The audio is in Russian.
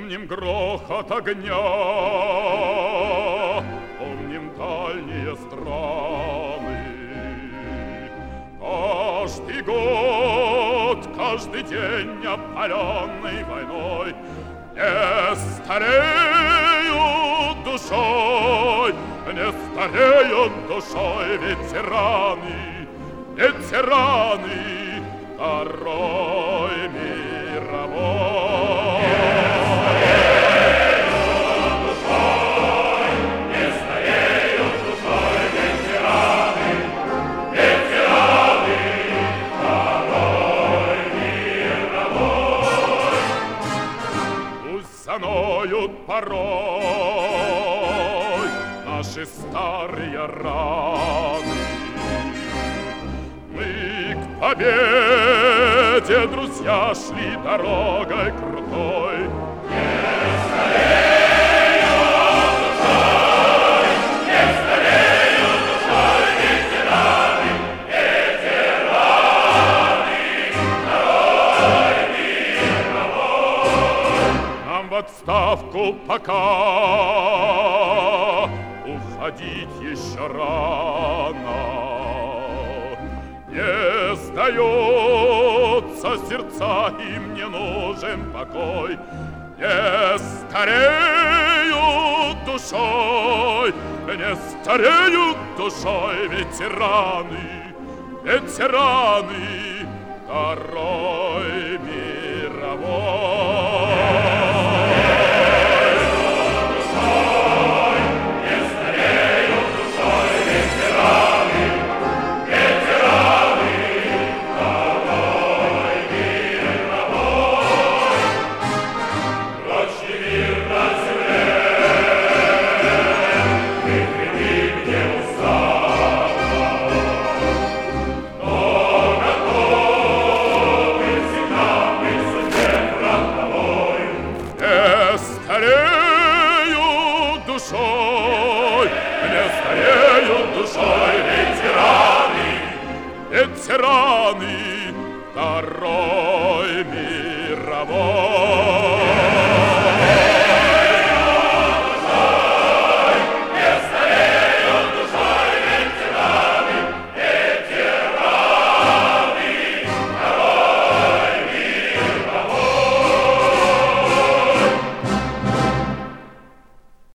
Помним грохот огня, помним дальние страны. Каждый год, каждый день, опаленный войной, не стареют душой, не стареют душой ветераны, ветераны Второй мировой. Заноют порой наши старые раны. Мы к победе, друзья, шли дорогой крутой. Не стареют душой, не стареют душой ветераны, ветераны Второй мировой. Нам в отставку пока уходить еще рано. Не сдается сердца, им не нужен покой. Не стареют душой, не стареют душой ветераны, ветераны Второй